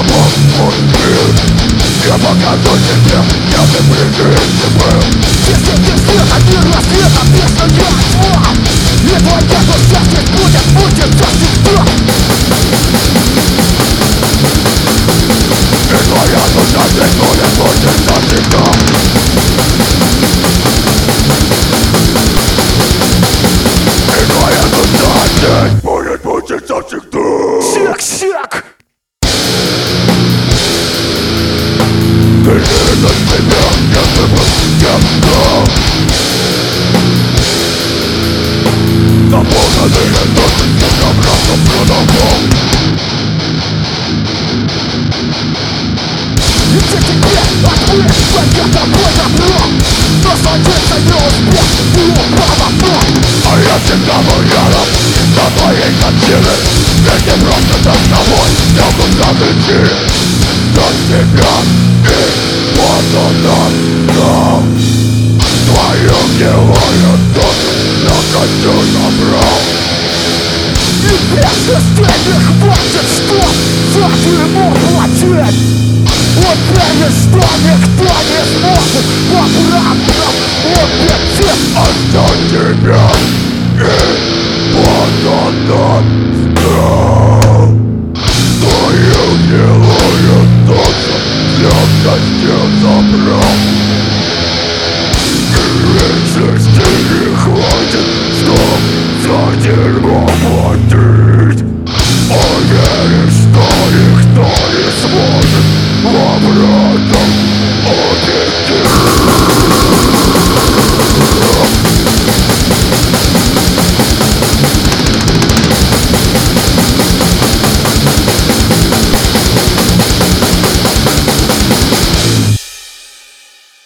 помог мой мир. Я покажу тебе, я ты предвидимый. Если ты света, мир рассвета, песня я тьма. И твое счастье будет завсегда. И твоя душа здесь будет навсегда. И твоя душа здесь будет навсегда. Сек-сек! Ты видишь меня, если бы я знал. Наполненные души я обратно продавал. И где тебе ответ, что я тобой добро? Насладиться не успел, ты упал в окно. А я всегда был рядом, за твоей консилы. Ведь не просто так с тобой, я куда идти. За тебя и вот он отдал. Твою героя душу я хочу забрал. И бесчувственных хватит, что за ему платить. Уверен, что никто не сможет обратно убедить. Отдать тебя и вот он отдал.